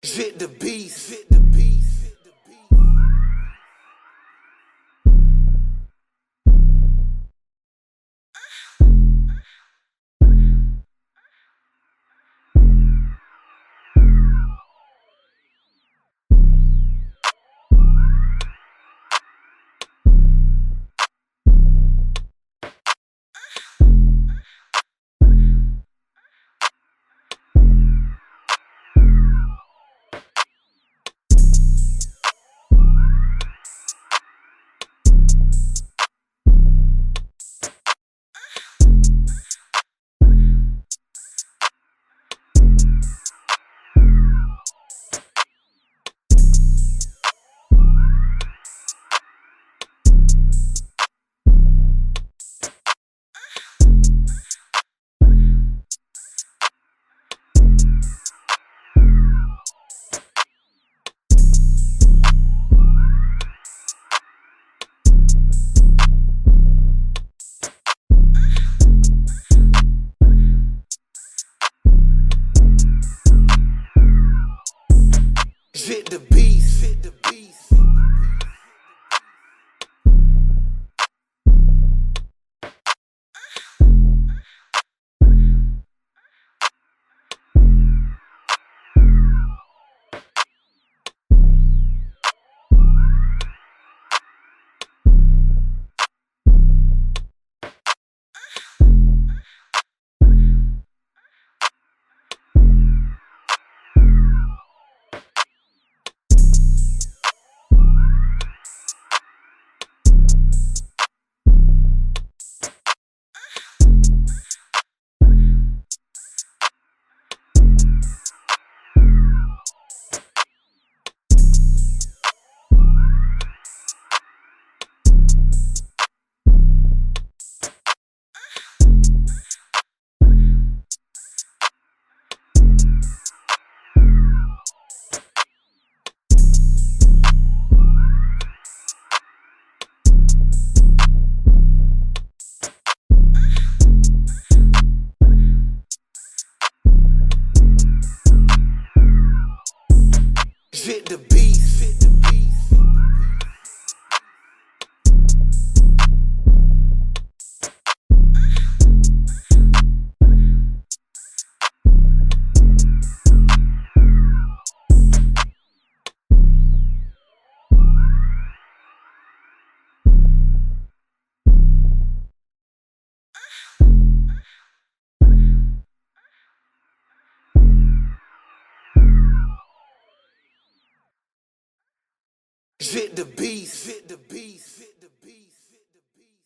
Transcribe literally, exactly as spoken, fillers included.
Zit the beast, zit the beast, zit the beast. Zit the beast, zit the beast, zit the beast. Zit the beast, zit the beast, zit the beast. Zit the beast, zit the beast, zit